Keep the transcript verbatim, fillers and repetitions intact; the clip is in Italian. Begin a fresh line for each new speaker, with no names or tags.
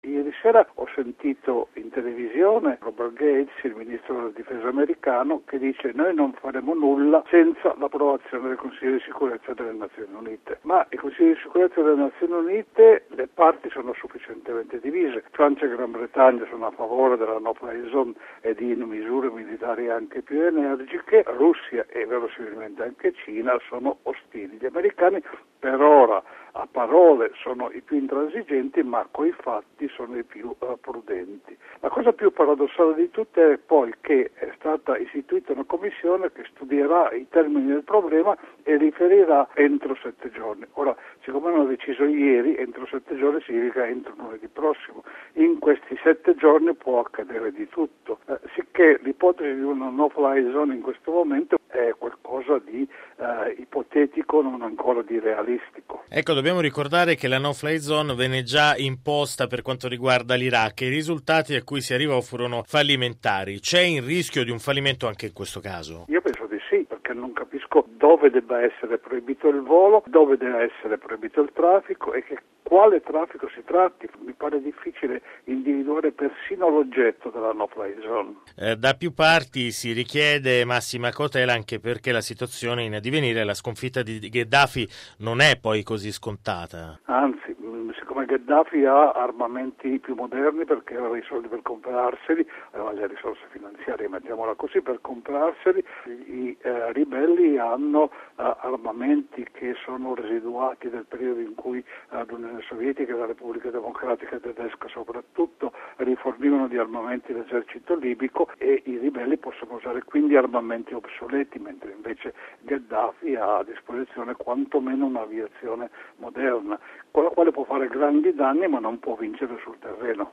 Ieri sera ho sentito in televisione Robert Gates, il ministro della difesa americano, che dice: noi non faremo nulla senza l'approvazione del Consiglio di sicurezza delle Nazioni Unite. Ma il Consiglio di sicurezza delle Nazioni Unite, le parti sono sufficientemente divise. Francia e Gran Bretagna sono a favore della no-fly zone e di misure militari anche più energiche. Russia e verosimilmente anche Cina sono ostili. Gli americani per ora a parole sono i più intransigenti, ma coi fatti sono i più uh, prudenti. La cosa più paradossale di tutte è poi che è stata istituita una commissione che studierà i termini del problema e riferirà entro sette giorni. Ora, siccome hanno deciso ieri, entro sette giorni significa entro lunedì prossimo. In questi sette giorni può accadere di tutto, eh, sicché l'ipotesi di una no-fly zone in questo momento è qualcosa di eh, ipotetico, non ancora di realistico.
Ecco, dobbiamo ricordare che la no-fly zone venne già imposta per quanto riguarda l'Iraq e i risultati a cui si arrivò furono fallimentari. C'è il rischio di un fallimento anche in questo caso?
Io penso di sì, perché non capisco dove debba essere proibito il volo, dove deve essere proibito il traffico e che quale traffico si tratti. Mi pare difficile individuare persino l'oggetto della no-fly zone.
Eh, da più parti si richiede massima cautela, anche perché la situazione in addivenire, la sconfitta di Gheddafi non è poi così scontata.
Anzi, siccome Gheddafi ha armamenti più moderni perché aveva i soldi per comprarseli, aveva le risorse finanziarie, mettiamola così, per comprarseli, i eh, ribelli hanno eh, armamenti che sono residuati del periodo in cui eh, l'Unione Sovietica e la Repubblica Democratica Tedesca soprattutto rifornivano di armamenti l'esercito libico, e i ribelli possono usare quindi armamenti obsoleti, mentre invece Gheddafi ha a disposizione quantomeno un'aviazione moderna, con la quale può fare grandi danni ma non può vincere sul terreno.